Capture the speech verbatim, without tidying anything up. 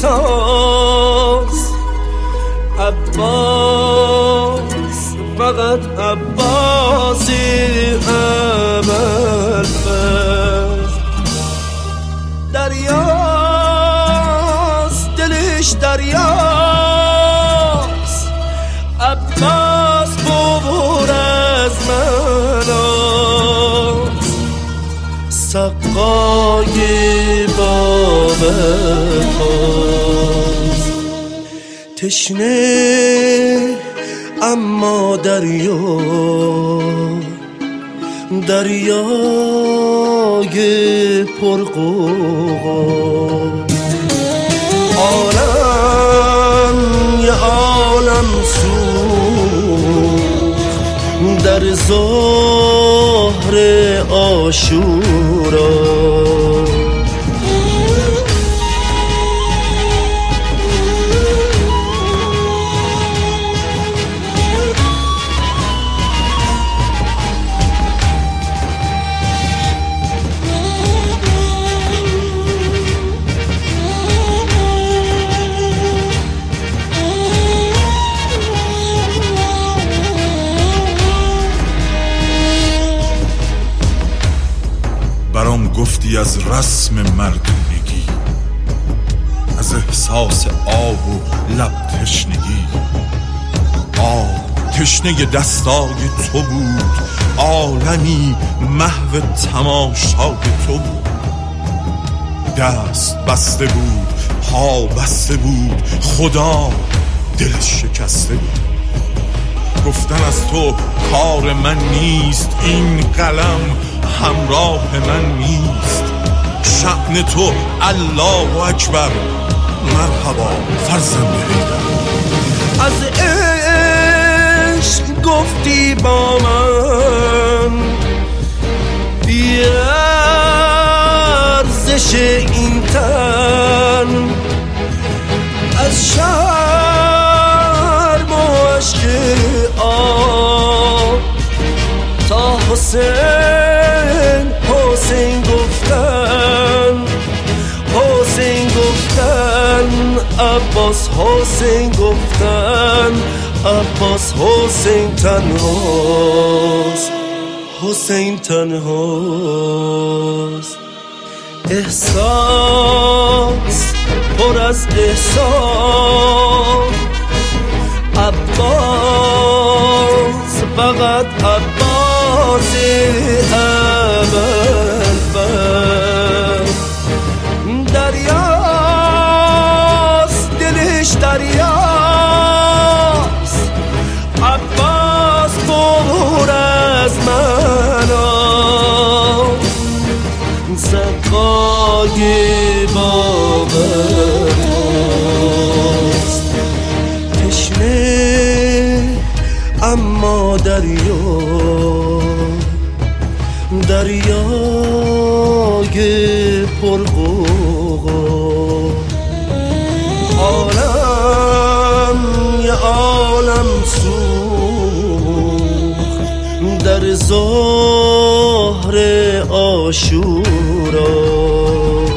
احساس، عباس فقط عباسی اول فز. دریاست دلش دریاست، عباس ببر از مناست. سقای باب خواست تشنه اما دریا، دریای پرغوغا. عالم یه عالم سوخت در ظهر عاشورا. برام گفتی از رسم مردونگی، از احساس آب و لب تشنگی. آب تشنه دستای تو بود، عالمی محو تماشای تو بود. دست بسته بود، پا بسته بود، خدا دلش شکسته بود. گفتن از تو کار من نیست، این قلم همراه من نیست. شأن تو الله اکبر، مرحبا فرزند حیدر. از عشق گفتی با من، بی ارزش این تن. از شرم و عشق آب تا حسین حسین گفتن، حسین گفتن، عباس حسین گفتن، عباس حسین تنهاست، حسین تنهاست. احساس پر از احساس، عباس فقط عباس اول فز. دریاست دلش دریاست، عباس ببر از مناست. سقای باب خواست تشنه اما دریا، دریای پرغوغا. عالم یه عالم سوخت در ظهر عاشورا.